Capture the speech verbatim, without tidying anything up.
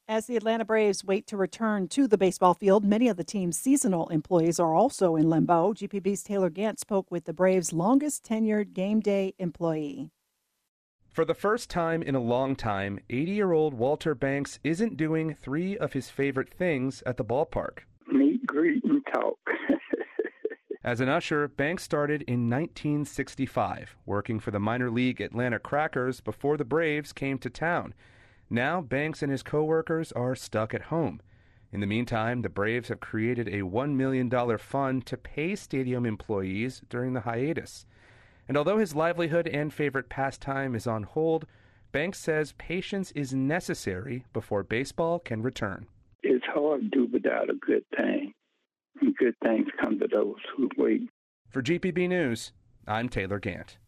As the Atlanta Braves wait to return to the baseball field, many of the team's seasonal employees are also in limbo. G P B's Taylor Gant spoke with the Braves' longest tenured game day employee. For the first time in a long time, eighty-year-old Walter Banks isn't doing three of his favorite things at the ballpark. Meet, greet, and talk. As an usher, Banks started in nineteen sixty-five, working for the minor league Atlanta Crackers before the Braves came to town. Now, Banks and his coworkers are stuck at home. In the meantime, the Braves have created a one million dollars fund to pay stadium employees during the hiatus. And although his livelihood and favorite pastime is on hold, Banks says patience is necessary before baseball can return. It's hard to do without a good thing. And good things come to those who wait. For G P B News, I'm Taylor Gant.